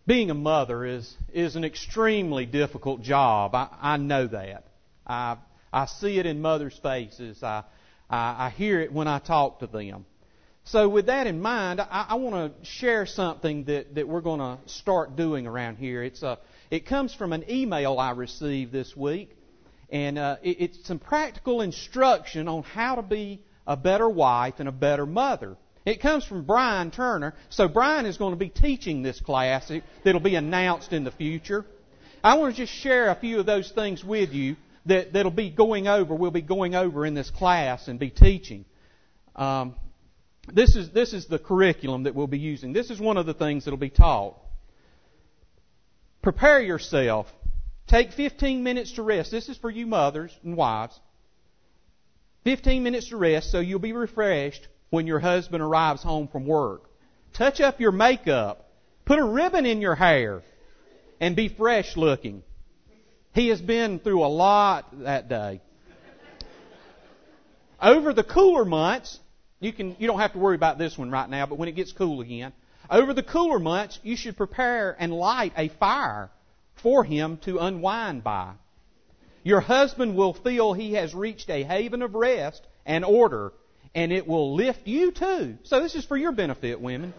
Being a mother is an extremely difficult job. I know that. I see it in mothers' faces. I hear it when I talk to them. So with that in mind, I want to share something that we're going to start doing around here. It comes from an email I received this week, and it's some practical instruction on how to be a better wife and a better mother. It comes from Brian Turner. So Brian is going to be teaching this class that'll be announced in the future. I want to just share a few of those things with you that'll be going over. We'll be going over in this class and be teaching. This is the curriculum that we'll be using. This is one of the things that'll be taught. Prepare yourself. Take 15 minutes to rest. This is for you mothers and wives. 15 minutes to rest so you'll be refreshed when your husband arrives home from work. Touch up your makeup. Put a ribbon in your hair. And be fresh looking. He has been through a lot that day. Over the cooler months, you don't have to worry about this one right now, but when it gets cool again, over the cooler months, you should prepare and light a fire for him to unwind by. Your husband will feel he has reached a haven of rest and order, and it will lift you too. So this is for your benefit, women.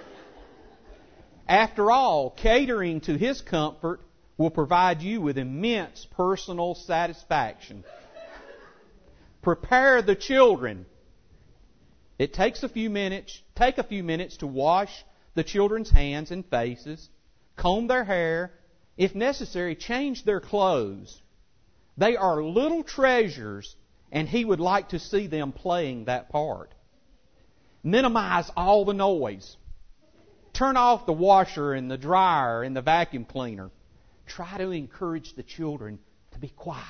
After all, catering to his comfort will provide you with immense personal satisfaction. Prepare the children. It takes a few minutes. Take a few minutes to wash the children's hands and faces, comb their hair, if necessary, change their clothes. They are little treasures, and he would like to see them playing that part. Minimize all the noise. Turn off the washer and the dryer and the vacuum cleaner. Try to encourage the children to be quiet.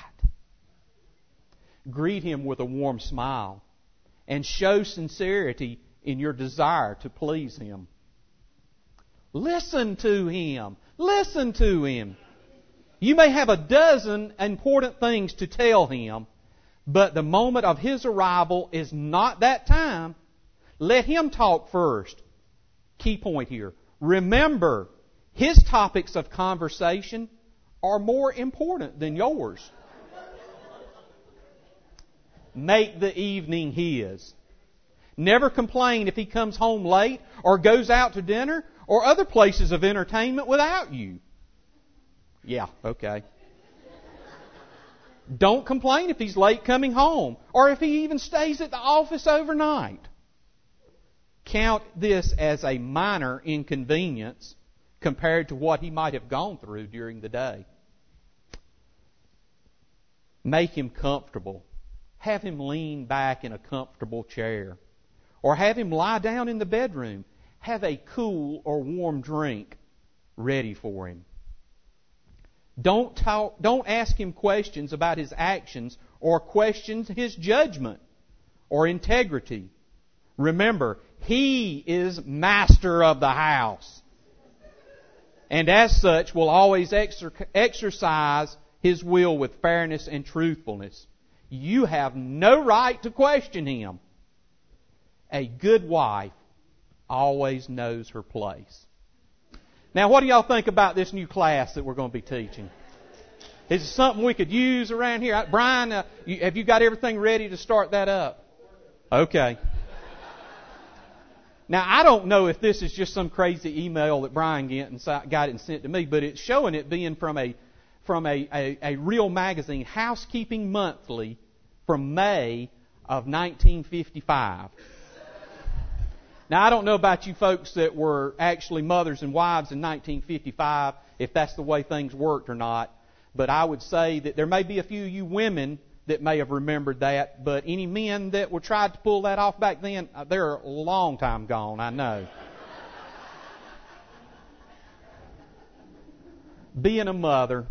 Greet him with a warm smile and show sincerity in your desire to please him. Listen to him. Listen to him. You may have a dozen important things to tell him, but the moment of his arrival is not that time. Let him talk first. Key point here. Remember, his topics of conversation are more important than yours. Make the evening his. Never complain if he comes home late or goes out to dinner or other places of entertainment without you. Yeah, okay. Don't complain if he's late coming home or if he even stays at the office overnight. Count this as a minor inconvenience compared to what he might have gone through during the day. Make him comfortable. Have him lean back in a comfortable chair. Or have him lie down in the bedroom. Have a cool or warm drink ready for him. Don't ask him questions about his actions or question his judgment or integrity. Remember, he is master of the house. And as such, will always exercise his will with fairness and truthfulness. You have no right to question him. A good wife always knows her place. Now, what do y'all think about this new class that we're going to be teaching? Is it something we could use around here? Brian, have you got everything ready to start that up? Okay. Now, I don't know if this is just some crazy email that Brian got and sent to me, but it's showing it being from a real magazine, Housekeeping Monthly, from May of 1955. Now, I don't know about you folks that were actually mothers and wives in 1955, if that's the way things worked or not, but I would say that there may be a few of you women that may have remembered that, but any men that were tried to pull that off back then, they're a long time gone, I know. Being a mother,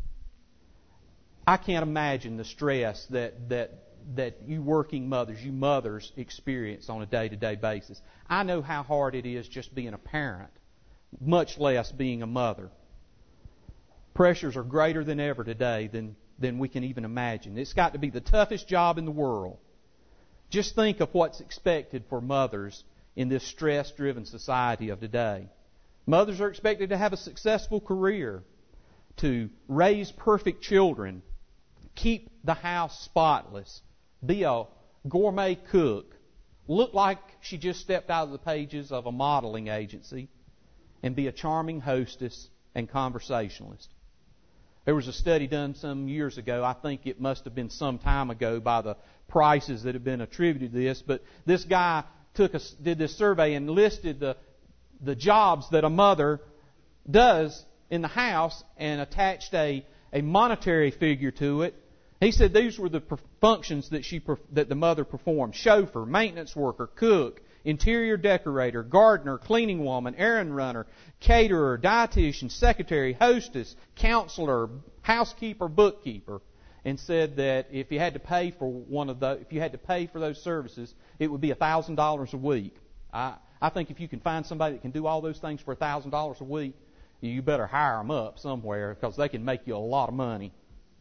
I can't imagine the stress that you working mothers, you mothers experience on a day-to-day basis. I know how hard it is just being a parent, much less being a mother. Pressures are greater than ever today than we can even imagine. It's got to be the toughest job in the world. Just think of what's expected for mothers in this stress-driven society of today. Mothers are expected to have a successful career, to raise perfect children, keep the house spotless, be a gourmet cook, look like she just stepped out of the pages of a modeling agency, and be a charming hostess and conversationalist. There was a study done some years ago, I think it must have been some time ago by the prices that have been attributed to this, but this guy did this survey and listed the jobs that a mother does in the house and attached a monetary figure to it. He said these were the functions that the mother performed: chauffeur, maintenance worker, cook, interior decorator, gardener, cleaning woman, errand runner, caterer, dietitian, secretary, hostess, counselor, housekeeper, bookkeeper, and said that if you had to pay for those services, it would be $1,000 a week. I think if you can find somebody that can do all those things for $1,000 a week, you better hire them up somewhere, because they can make you a lot of money.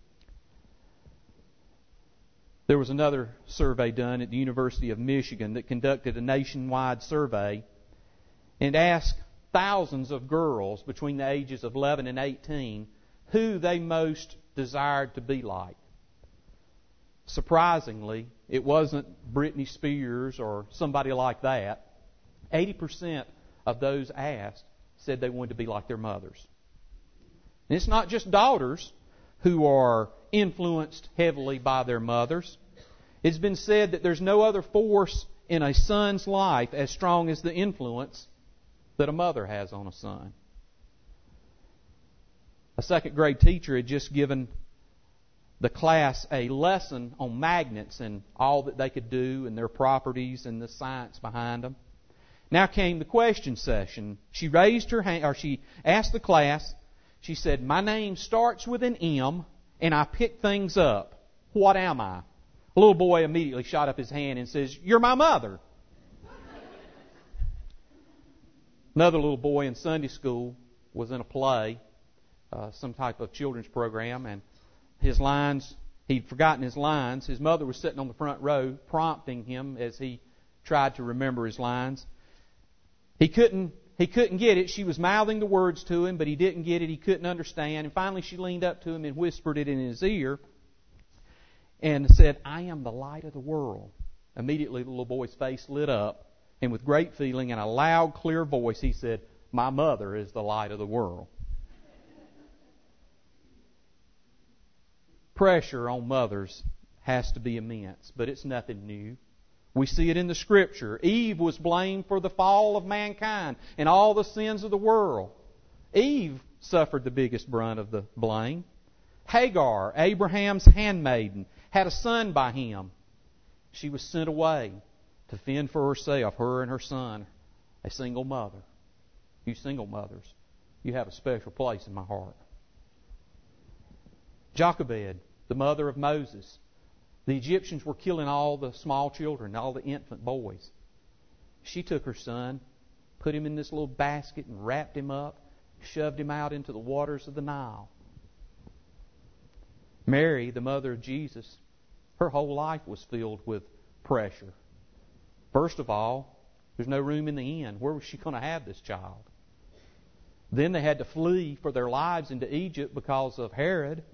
There was another survey done at the University of Michigan that conducted a nationwide survey and asked thousands of girls between the ages of 11 and 18 who they most desired to be like. Surprisingly, it wasn't Britney Spears or somebody like that. 80% of those asked said they wanted to be like their mothers. And it's not just daughters who are influenced heavily by their mothers. It's been said that there's no other force in a son's life as strong as the influence that a mother has on a son. A second grade teacher had just given the class a lesson on magnets and all that they could do and their properties and the science behind them. Now came the question session. She raised her hand, or she asked the class, she said, "My name starts with an M, and I pick things up. What am I?" A little boy immediately shot up his hand and says, "You're my mother." Another little boy in Sunday school was in a play, some type of children's program, and he'd forgotten his lines. His mother was sitting on the front row prompting him as he tried to remember his lines. He couldn't get it. She was mouthing the words to him, but he didn't get it. He couldn't understand. And finally she leaned up to him and whispered it in his ear and said, "I am the light of the world." Immediately the little boy's face lit up, and with great feeling and a loud, clear voice, he said, "My mother is the light of the world." Pressure on mothers has to be immense, but it's nothing new. We see it in the Scripture. Eve was blamed for the fall of mankind and all the sins of the world. Eve suffered the biggest brunt of the blame. Hagar, Abraham's handmaiden, had a son by him. She was sent away to fend for herself, her and her son, a single mother. You single mothers, you have a special place in my heart. Jochebed, the mother of Moses. The Egyptians were killing all the small children, all the infant boys. She took her son, put him in this little basket and wrapped him up, shoved him out into the waters of the Nile. Mary, the mother of Jesus, her whole life was filled with pressure. First of all, there's no room in the inn. Where was she going to have this child? Then they had to flee for their lives into Egypt because of Herod.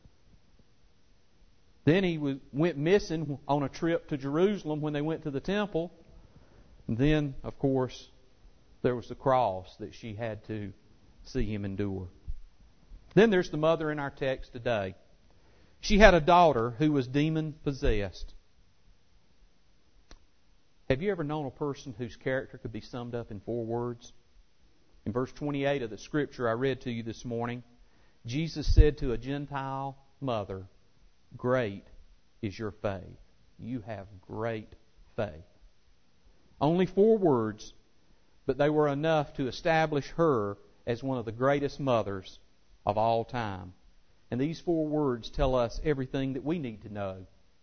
Then he went missing on a trip to Jerusalem when they went to the temple. And then, of course, there was the cross that she had to see him endure. Then there's the mother in our text today. She had a daughter who was demon-possessed. Have you ever known a person whose character could be summed up in 4 words? In verse 28 of the Scripture I read to you this morning, Jesus said to a Gentile mother, "Great is your faith." You have great faith. Only 4 words, but they were enough to establish her as one of the greatest mothers of all time. And these 4 words tell us everything that we need to know.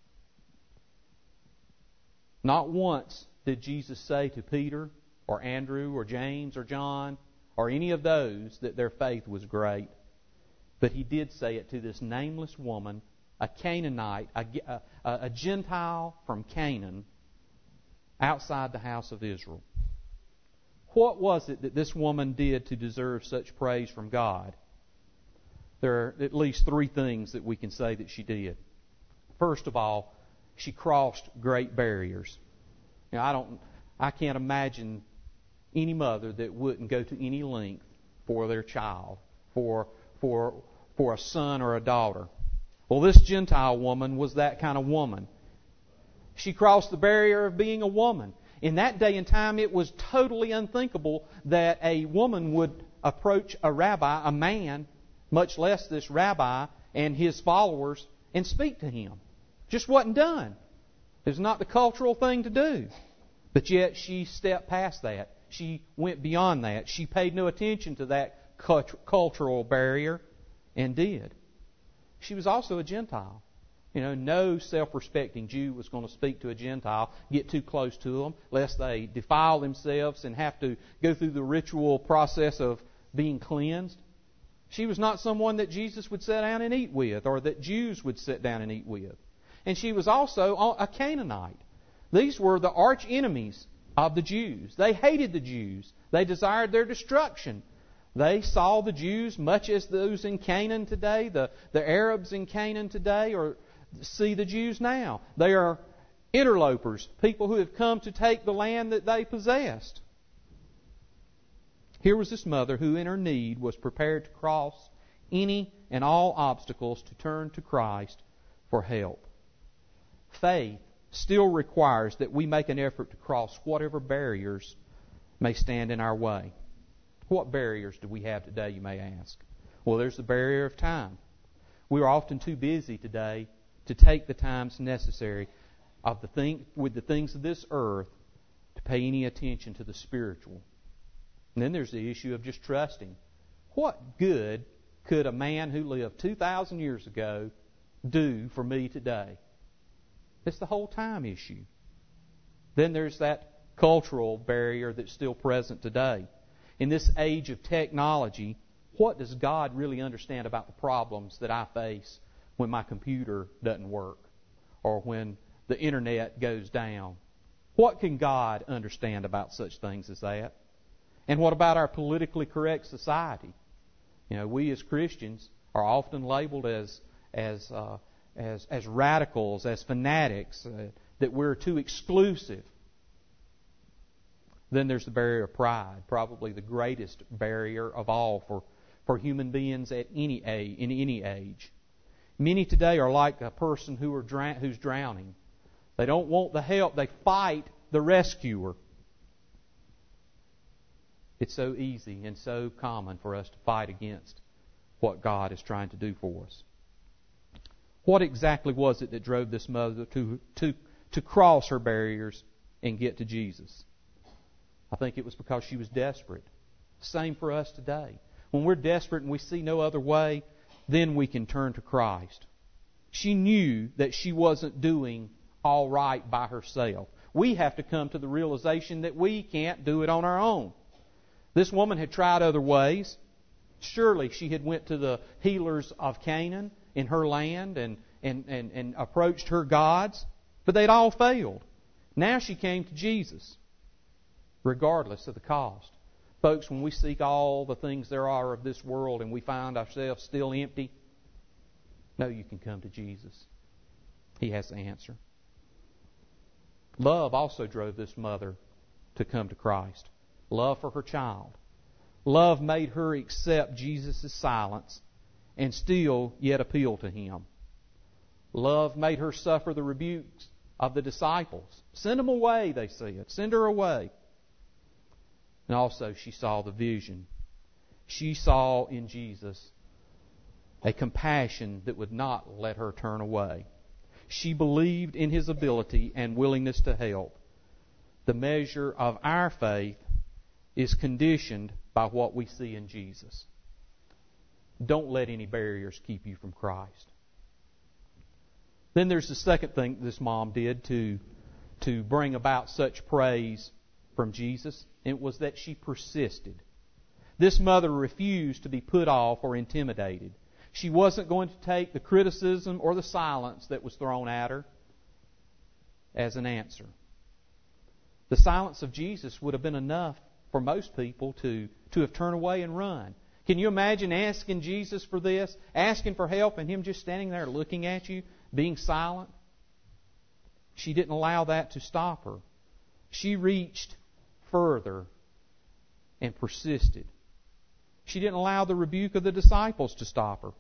Not once did Jesus say to Peter or Andrew or James or John or any of those that their faith was great. But he did say it to this nameless woman, a Canaanite, a Gentile from Canaan, outside the house of Israel. What was it that this woman did to deserve such praise from God? There are at least three things that we can say that she did. First of all, she crossed great barriers. Now, I can't imagine any mother that wouldn't go to any length for their child, for a son or a daughter. Well, this Gentile woman was that kind of woman. She crossed the barrier of being a woman. In that day and time, it was totally unthinkable that a woman would approach a rabbi, a man, much less this rabbi and his followers, and speak to him. Just wasn't done. It was not the cultural thing to do. But yet she stepped past that. She went beyond that. She paid no attention to that cultural barrier and did. She was also a Gentile. No self-respecting Jew was going to speak to a Gentile, get too close to them, lest they defile themselves and have to go through the ritual process of being cleansed. She was not someone that Jesus would sit down and eat with, or that Jews would sit down and eat with. And she was also a Canaanite. These were the arch enemies of the Jews. They hated the Jews. They desired their destruction. They saw the Jews much as those in Canaan today, the Arabs in Canaan today, or see the Jews now. They are interlopers, people who have come to take the land that they possessed. Here was this mother who in her need was prepared to cross any and all obstacles to turn to Christ for help. Faith still requires that we make an effort to cross whatever barriers may stand in our way. What barriers do we have today, you may ask? Well, there's the barrier of time. We are often too busy today to take the times necessary with the things of this earth to pay any attention to the spiritual. And then there's the issue of just trusting. What good could a man who lived 2,000 years ago do for me today? It's the whole time issue. Then there's that cultural barrier that's still present today. In this age of technology, what does God really understand about the problems that I face when my computer doesn't work or when the internet goes down? What can God understand about such things as that? And what about our politically correct society? We as Christians are often labeled as radicals, as fanatics, that we're too exclusive. Then there's the barrier of pride, probably the greatest barrier of all for human beings at any age, in any age. Many today are like a person who's drowning. They don't want the help. They fight the rescuer. It's so easy and so common for us to fight against what God is trying to do for us. What exactly was it that drove this mother to cross her barriers and get to Jesus? I think it was because she was desperate. Same for us today. When we're desperate and we see no other way, then we can turn to Christ. She knew that she wasn't doing all right by herself. We have to come to the realization that we can't do it on our own. This woman had tried other ways. Surely she had went to the healers of Canaan in her land and approached her gods, but they'd all failed. Now she came to Jesus, regardless of the cost. Folks, when we seek all the things there are of this world and we find ourselves still empty, no, you can come to Jesus. He has the answer. Love also drove this mother to come to Christ. Love for her child. Love made her accept Jesus' silence and still yet appeal to Him. Love made her suffer the rebukes of the disciples. Send them away, they said. Send her away. And also she saw the vision. She saw in Jesus a compassion that would not let her turn away. She believed in His ability and willingness to help. The measure of our faith is conditioned by what we see in Jesus. Don't let any barriers keep you from Christ. Then there's the second thing this mom did to bring about such praise from Jesus. It was that she persisted. This mother refused to be put off or intimidated. She wasn't going to take the criticism or the silence that was thrown at her as an answer. The silence of Jesus would have been enough for most people to have turned away and run. Can you imagine asking Jesus for this, asking for help, and Him just standing there looking at you, being silent? She didn't allow that to stop her. She reached further and persisted. She didn't allow the rebuke of the disciples to stop her.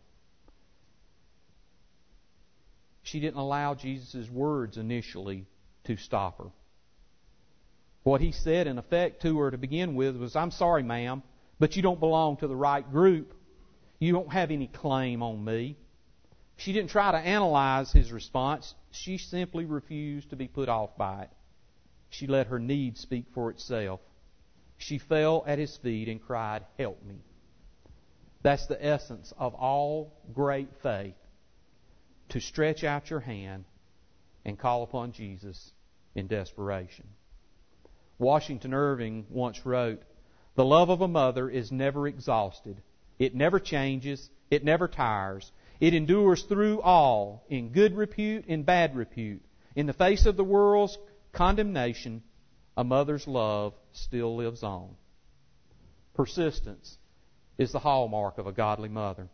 She didn't allow Jesus' words initially to stop her. What He said, in effect, to her to begin with was, "I'm sorry, ma'am, but you don't belong to the right group. You don't have any claim on me." She didn't try to analyze His response. She simply refused to be put off by it. She let her need speak for itself. She fell at His feet and cried, "Help me." That's the essence of all great faith, to stretch out your hand and call upon Jesus in desperation. Washington Irving once wrote, "The love of a mother is never exhausted. It never changes. It never tires. It endures through all, in good repute, in bad repute. In the face of the world's condemnation, a mother's love still lives on." Persistence is the hallmark of a godly mother.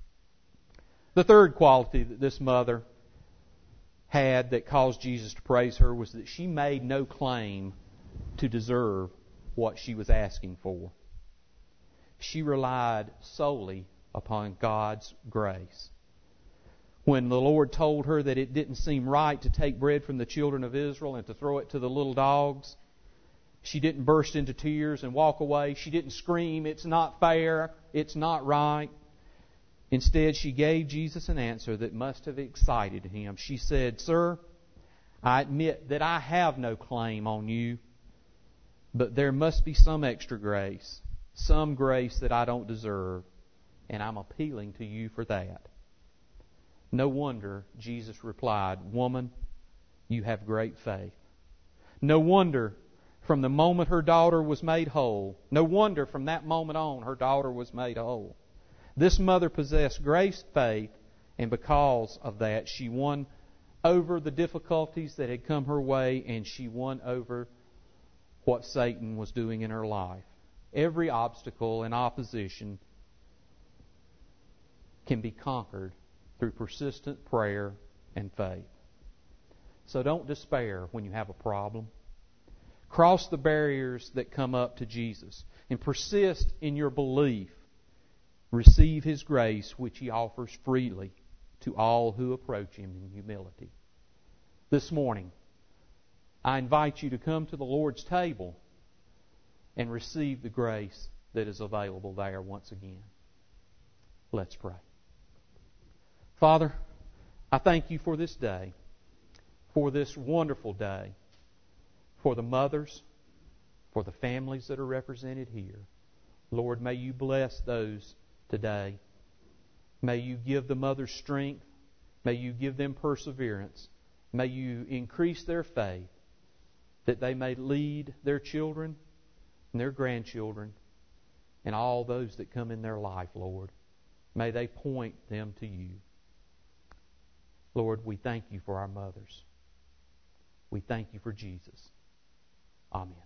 The third quality that this mother had that caused Jesus to praise her was that she made no claim to deserve what she was asking for. She relied solely upon God's grace. When the Lord told her that it didn't seem right to take bread from the children of Israel and to throw it to the little dogs, she didn't burst into tears and walk away. She didn't scream, "It's not fair, it's not right." Instead, she gave Jesus an answer that must have excited Him. She said, "Sir, I admit that I have no claim on you, but there must be some extra grace, some grace that I don't deserve, and I'm appealing to you for that." No wonder Jesus replied, "Woman, you have great faith." No wonder from the moment her daughter was made whole, no wonder from that moment on her daughter was made whole. This mother possessed great faith, and because of that she won over the difficulties that had come her way, and she won over what Satan was doing in her life. Every obstacle and opposition can be conquered through persistent prayer and faith. So don't despair when you have a problem. Cross the barriers that come up to Jesus and persist in your belief. Receive His grace, which He offers freely to all who approach Him in humility. This morning, I invite you to come to the Lord's table and receive the grace that is available there once again. Let's pray. Father, I thank You for this day, for this wonderful day, for the mothers, for the families that are represented here. Lord, may You bless those today. May You give the mothers strength. May You give them perseverance. May You increase their faith, that they may lead their children and their grandchildren and all those that come in their life, Lord. May they point them to You. Lord, we thank You for our mothers. We thank You for Jesus. Amen.